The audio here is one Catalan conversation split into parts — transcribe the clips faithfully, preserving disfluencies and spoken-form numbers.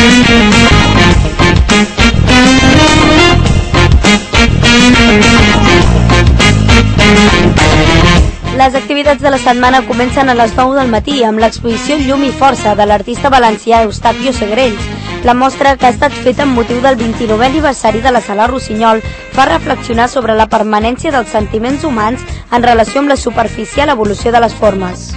Les activitats de la setmana comencen a les nou del matí amb l'exposició Llum i Força de l'artista valencià Eustaquio Segrells. La mostra, que ha estat feta amb motiu del vint-i-novè aniversari de la Sala Rossinyol, fa reflexionar sobre la permanència dels sentiments humans en relació amb la superficial evolució de les formes.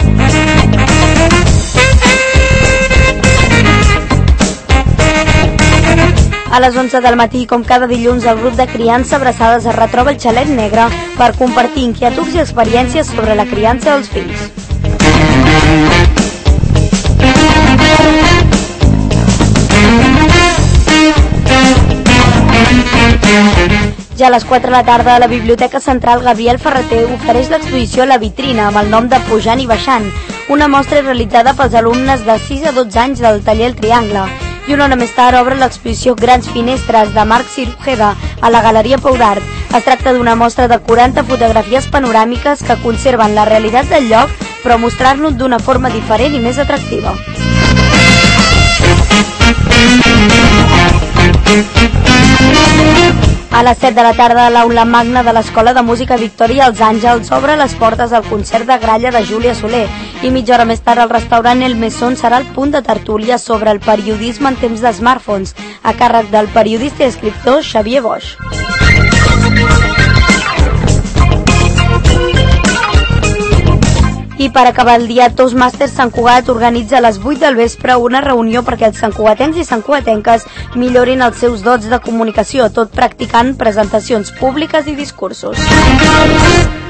A les onze del matí, com cada dilluns, el grup de criança Abraçades es retroba al Xalet Negre per compartir inquietuds i experiències sobre la criança dels fills. Ja a les quatre de la tarda, a la Biblioteca Central Gabriel Ferreter ofereix l'exposició La Vitrina amb el nom de Pujant i Baixant, una mostra realitzada pels alumnes de sis a dotze anys del taller El Triangle. I una hora més tard obre l'exposició Grans Finestres de Marc Cirujeda a la Galeria Pou d'Art. Es tracta d'una mostra de quaranta fotografies panoràmiques que conserven la realitat del lloc, però mostrar-lo d'una forma diferent i més atractiva. A les set de la tarda, l'aula magna de l'Escola de Música Victòria als Àngels obre les portes al concert de gralla de Júlia Soler i mitja hora més tard el restaurant El Mesón serà el punt de tertúlia sobre el periodisme en temps de smartphones, a càrrec del periodista i escriptor Xavier Boix. I per acabar el dia, Toastmasters Sant Cugat organitza a les vuit del vespre una reunió perquè els santcugatencs i santcugatenques millorin els seus dots de comunicació, tot practicant presentacions públiques i discursos.